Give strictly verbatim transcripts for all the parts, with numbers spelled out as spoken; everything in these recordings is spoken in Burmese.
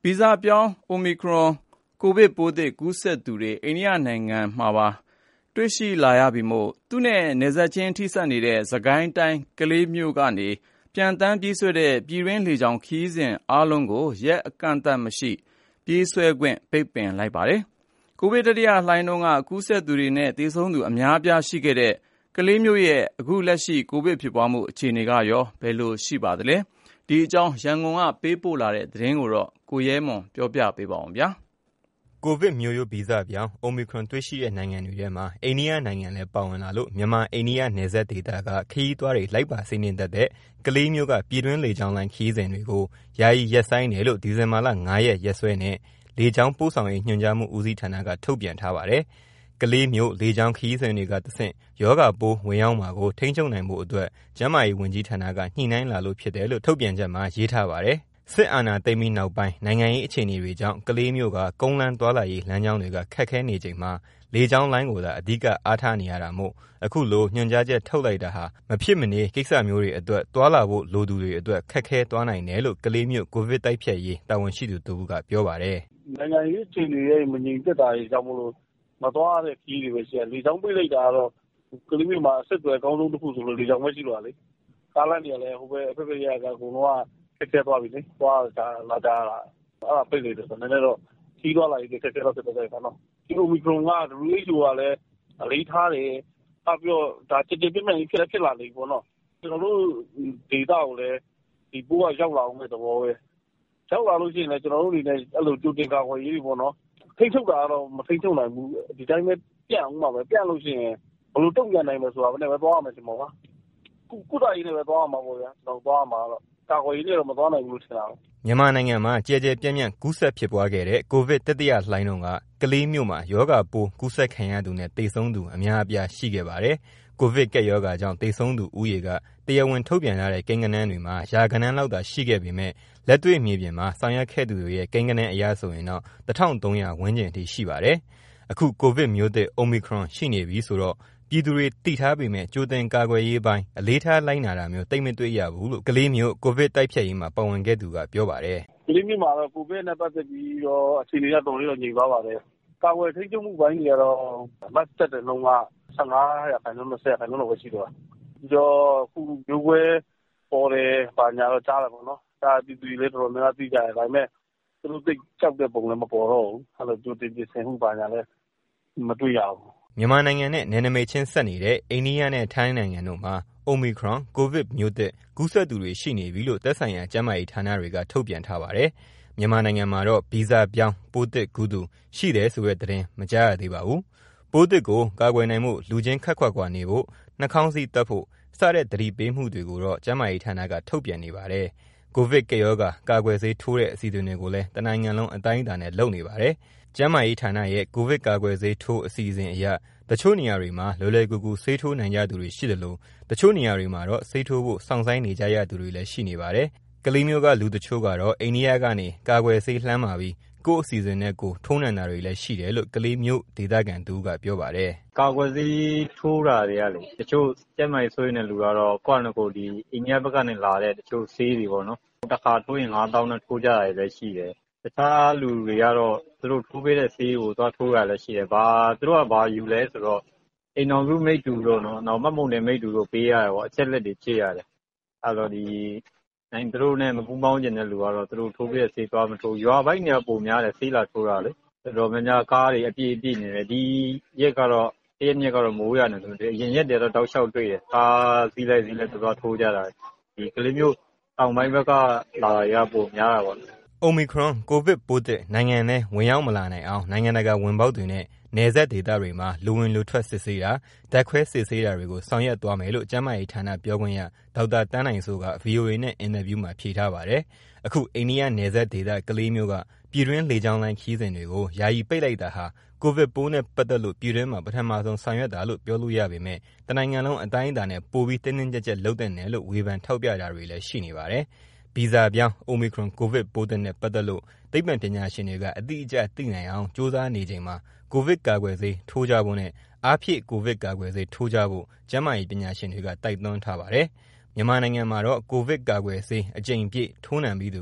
ဗီဇပြောင်း Omicron ကိုဗစ်ပိုးသစ်ကူးစက်သူတွေအိန္ဒိယနိုင်ငံမှာပါတွေ့ရှိလာရပြီမို့သူနဲ့နယ်စပ်ချင်းထိစပ်နေတဲ့စစ်ကိုင်းတိုင်းကလေးမြို့ကနေပျံသန်းပြေးဆွဲတဲ့ပြည်တွင်းလေကြောင်းခရီးစဉ်အားလုံးကိုရက်အကန့်အသတ်မရှိပြေးဆွဲခွင့်ပိတ်ပင်လိုက်ပါတယ်။ကိုဗစ်တတိယလှိုင်းတုန်းကကူးစက်သူတွေနဲ့သေဆုံးသူအများအပြားရှိခဲ့တဲ့ကလေးမြို့ရဲ့အခုလက်ရှိကိုဗစ်ဖြစ်ပွားမှုအခြေအနေကရောဘယ်လိုရှိပါသလဲ။ဒီအကြောင်းရန်ကုန်ကပေးပို့လာတဲ့သတင်းကိုတော့ကိုရဲမွန်ပြောပြပေးပါအောင်ဗျာ။ကိုဗစ်မျိုးရိုးဗီဇပြောင်း Omicron တွေ့ရှိတဲ့နိုင်ငံတွေထဲမှာအိန္ဒိယနိုင်ငံလည်းပါဝင်လာလို့မြန်မာအိန္ဒိယနယ်စပ်ဒေသကခရီးသွားတွေလိုက်ပါစီးနှင်တတ်တဲ့ကလေးမျိုးကပြည်တွင်းလေကြောင်းလိုင်းခရီးစဉ်တွေကိုယာယီရပ်ဆိုင်းတယ်လို့ဒီဇင်ဘာလ၅ရက်ရက်စွဲနဲ့လေကြောင်းပို့ဆောင်ရေးညွှန်ကြားမှုဦးစီးဌာနကထုတ်ပြန်ထားပါတယ်။ကလေးမျိုးလေကြောင်းခရီးစဉ်တွေကတဆင့်ယောဂပိုးဝင်ရောက်မှာကိုထိန်းချုပ်နိုင်ဖို့အတွက်ကျန်းမာရေးဝန်ကြီးဌာနကညှိနှိုင်းလာလို့ဖြစ်တယ်လို့ထုတ်ပြန်ချက်မှာရေးထားပါတယ်။စစ်အာဏာသိမ်းပြီးနောက်ပိုင်းနိုင်ငံရေးအခြေအနေတွေကြောင့်ကလေးမျိုးကကုန်းလမ်းသွားလာရေးလမ်းကြောင်းတွေကခက်ခဲနေချိန်မှာလေကြောင်းလိုင်းကိုသာအဓိကအားထားနေရတာမို့အခုလိုညွှန်ကြားချက်ထုတ်လိုက်တာဟာမဖြစ်မနေကိစ္စမျိုးတွေအတွက်သွားလာဖို့လိုသူတွေအတွက်ခက်ခဲသွားနိုင်တယ်လို့ကလေးမျိုးကိုဗစ်တိုက်ဖျက်ရေးတာဝန်ရှိသူတူကပြောပါတယ်။နိုင်ငံရေးအခြေအနေရဲ့မငြိမ်သက်တာတွေကြောင့်မလို့မသွားရတဲ့ခရီးတွေပဲရှိတယ်။လေကြောင်းပိတ်လိုက်တာကတော့ကလေးမျိုးမှာအဆက်အသွယ်အကောင်းဆုံးတစ်ခုဆိုလို့လေကြောင်းပဲရှိတော့လေ။ကားလမ်းတွေကလည်းဟိုဘက်အဖက်ဖက်ရကအကုန်လုံးကခက်ခဲသွားပြီလေ။သွားတာလာကြတာအဲ့ဒါပိတ်လိုက်တယ်ဆိုတော့နည်းနည်းတော့ခီးသွားလာရေးခက်ခဲတော့ဖြစ်တဲ့ကောင်နော်။ဒီ Omicron က W H O ကလည်းအလေးထားတယ်။အပြောဒါကြည်ကြည်ပြည့်ပြည့်ဖြစ်ဖြစ်လာနေပေါ့နော်။ကျွန်တော်တို့ဒေတာကိုလည်းဒီပိုးကရောက်လာအောင်တဲ့သဘောပဲ။ရောက်လာလို့ရှိရင်လည်းကျွန်တော်တို့အနေနဲ့အဲ့လိုကြိုတင်ကာကွယ်ရေးပေါ့နော်။ထိတ်ထုတ်တာတော့မထိတ်ထုတ်နိုင်ဘူး။ဒီတိုင်းပဲပြန့်အောင်မှာပဲပြန့်လို့ရှိရင်ဘယ်လိုတုံ့ပြန်နိုင်မလဲဆိုတာနဲ့ပဲသွားရမယ်ဒီမှာပါ။ကုကုတာရေးနဲ့ပဲသွားရမှာပေါ့ဗျာ။ကျွန်တော်သွားမှာတော့ကာကွယ်ရေးနဲ့တော့မသွားနိုင်ဘူးလို့ထင်တာ။မြန်မာနိုင်ငံမှာကြဲကြဲပြန့်ပြန့်ကူးစက်ဖြစ်ပွားခဲ့တဲ့ကိုဗစ်တတိယလှိုင်းတုန်းကကလေးမြို့မှာယောဂပိုးကူးစက်ခံရသူနဲ့သေဆုံးသူအများအပြားရှိခဲ့ပါတယ်။ကိုဗစ်ကပ်ရောဂါကြောင့်သေဆုံးသူဦးရေကတရားဝင်ထုတ်ပြန်ထားတဲ့ကိန်းဂဏန်းတွေမှာရာဂဏန်းလောက်သာရှိခဲ့ပေမဲ့လက်တွေ့မြေပြင်မှာဆောင်ရွက်ခဲ့သူတွေရဲ့ကိန်းဂဏန်းအရဆိုရင်တော့တစ်ထောင်သုံးရာဝန်းကျင်အထိရှိပါတယ်။အခုကိုဗစ်မျိုးသစ် Omicron ရှိနေပြီဆိုတော့ပြည်သူတွေသိထားပေမဲ့ကြိုတင်ကာကွယ်ရေးပိုင်းအလေးထားလိုက်နာတာမျိုးတိတ်မတွေ့ရဘူးလို့ကလေးမျိုးကိုဗစ်တိုက်ဖျက်ရေးမှာပါဝင်ခဲ့သူကပြောပါတယ်။ကလေးမျိုးမှာတော့ကိုဗစ်နဲ့ပတ်သက်ပြီးတော့အခြေအနေကတော်တော်လေးတော့ညင်သွားပါတယ်။ကာကွယ်ထိန်းချုပ်မှုပိုင်းတွေကတော့မတ်တက်တဲ့နှုန်းကဆယ့်ငါးရာခိုင်နှုန်းနဲ့ဆယ်ရာခိုင်နှုန်းလောက်ပဲရှိတော့ပြီးတော့ခုမျိုးပွဲပေါ်တယ်ဘာညာတော့ကြားတယ်ပေါ့နော်။ဒါပြည်သူတွေလည်းတော်တော်များများသိကြတယ်ဒါပေမဲ့သူတို့သိကြောက်တဲ့ပုံလည်းမပေါ်တော့ဘူး။အဲ့လိုကြိုတင်ပြင်ဆင်မှုဘာညာလည်းမတွေ့ရဘူး။မြန်မာနိုင်ငံနဲ့နယ်နိမိတ်ချင်းဆက်နေတဲ့အိန္ဒိယနဲ့ထိုင်းနိုင်ငံတို့မှာ Omicron ကိုဗစ်မျိုးသစ်ကူးစက်သူတွေရှိနေပြီလို့သက်ဆိုင်ရာကျန်းမာရေးဌာနတွေကထုတ်ပြန်ထားပါတယ်။မြန်မာနိုင်ငံမှာတော့ဗီဇပြောင်းပိုးသစ်ကူးသူရှိတယ်ဆိုတဲ့သတင်းမကြားရသေးပါဘူး။ပိုးသစ်ကိုကာကွယ်နိုင်မှုလူချင်းခက်ခွက်ခွာနေဖို့နှာခေါင်းစည်းတပ်ဖို့စတဲ့သတိပေးမှုတွေကိုတော့ကျန်းမာရေးဌာနကထုတ်ပြန်နေပါတယ်။ကိုဗစ်ကရောဂါကာကွယ်ဆေးထိုးတဲ့အစီအစဉ်တွေကိုလည်းတနိုင်ငံလုံးအတိုင်းအတာနဲ့လုပ်နေပါတယ်။ကျန်းမာရေးဌာနရဲ့ကိုဗစ်ကာကွယ်ဆေးထိုးအစီအစဉ်အရတချို့နေရာတွေမှာလွယ်လွယ်ကူကူဆေးထိုးနိုင်ကြသူတွေရှိတယ်လို့တချို့နေရာတွေမှာတော့ဆေးထိုးဖို့စောင့်ဆိုင်းနေကြရသူတွေလည်းရှိနေပါတယ်။ကလေးမျိုးကလူတချို့ကတော့အိန္ဒိယကနေကာကွယ်ဆေးလှမ်းမှာပြီးကိုယ့်အစီအစဉ်နဲ့ကိုထိုးနိုင်တာတွေလည်းရှိတယ်လို့ကလေးမျိုးဒေသခံသူကပြောပါတယ်။ကာကွယ်ဆေးထိုးတာတွေကလေတချို့ကျန်းမာရေးဆိုရင်လည်းလူကတော့ကိုယ့်အနကိုဒီအိန္ဒိယဘက်ကနေလာတဲ့တချို့ဆေးတွေပေါ့နော်။တစ်ခါထိုးရင်ငါးသောင်းနဲ့ထိုးကြတာလည်းရှိတယ်။တခြားလူတွေကတော့သူတို့ထိုးပေးတဲ့ဆေးကိုသွားထိုးရလည်းရှိတယ်။ဘာသူတို့ကဘာယူလဲဆိုတော့အိမ်တော်စုမိတ်တူတို့နော်နောက်မှတ်မုံတွေမိတ်တူတို့ပေးရတယ်ပေါ့အချက်လက်တွေဖြည့်ရတယ်။အဲ့တော့ဒီနိုင်သူတို့နဲ့မပူးပေါင်းကျင်တဲ့လူကတော့သူတို့ထိုးပေးတဲ့ဆေးသွားမထိုးရွာဘိုက်နေပုံများတယ်ဆေးလာထိုးတာလေတော်တော်များများကားတွေအပြည့်အပြည့်နေတယ်ဒီရက်ကတော့တရက်ရက်ကတော့မိုးရတယ်ဆိုတော့အရင်ရက်တွေတော့တောက်လျှောက်တွေ့တယ်ကားစီးလိုက်စီးလိုက်သွားထိုးကြတာဒီကလေးမျိုးတောင်ပိုင်းဘက်ကလာရပုံများတာပေါ့ Omicron ကိုဗစ်ပိုးသစ်နိုင်ငံထဲဝင်ရောက်မလာနိုင်အောင်နိုင်ငံတကာဝင်ပေါက်တွေနဲ့နယ်စပ်ဒေသတွေမှာလူဝင်လူထွက်စစ်ဆေးတာဓာတ်ခွဲစစ်ဆေးတာတွေကိုဆောင်ရွက်သွားမယ်လို့ကျန်းမာရေးဌာနပြောခွင့်ရဒေါက်တာတန်းနိုင်စိုးက ဗွီအိုအေနဲ့အင်တာဗျူးမှာဖြေထားပါတယ်။အခုအိန္ဒိယနယ်စပ်ဒေသကလေးမျိုးကပြည်တွင်းလေကြောင်းလိုင်းခရီးစဉ်တွေကိုယာယီပိတ်လိုက်တာဟာကိုဗစ်ပိုးနဲ့ပတ်သက်လို့ပြည်တွင်းမှာပထမဆုံးဆောင်ရွက်တာလို့ပြောလို့ရပေမဲ့တနိုင်ငံလုံးအတိုင်းအတာနဲ့ပိုပြီးတင်းတင်းကြပ်ကြပ်လုပ်တဲ့နယ်လို့ဝေဖန်ထောက်ပြတာတွေလည်းရှိနေပါတယ်။ဗီဇပြောင်း Omicron ကိုဗစ်ပိုးသစ်နဲ့ပတ်သက်လို့သိပ္ပံပညာရှင်တွေကအတိအကျသိနိုင်အောင်စူးစမ်းနေချိန်မှာကိုဗစ်ကာကွယ်ဆေးထိုးကြဖို့နဲ့အားဖြည့်ကိုဗစ်ကာကွယ်ဆေးထိုးကြဖို့ကျန်းမာရေးပညာရှင်တွေကတိုက်တွန်းထားပါတယ်။မြန်မာနိုင်ငံမှာတော့ကိုဗစ်ကာကွယ်ဆေးအကြိမ်ပြည့်ထိုးနှံပြီးသူက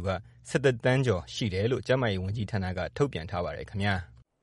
၁၁ သန်းကျော်ရှိတယ်လို့ကျန်းမာရေးဝန်ကြီးဌာနကထုတ်ပြန်ထားပါတယ်ခင်ဗျာ။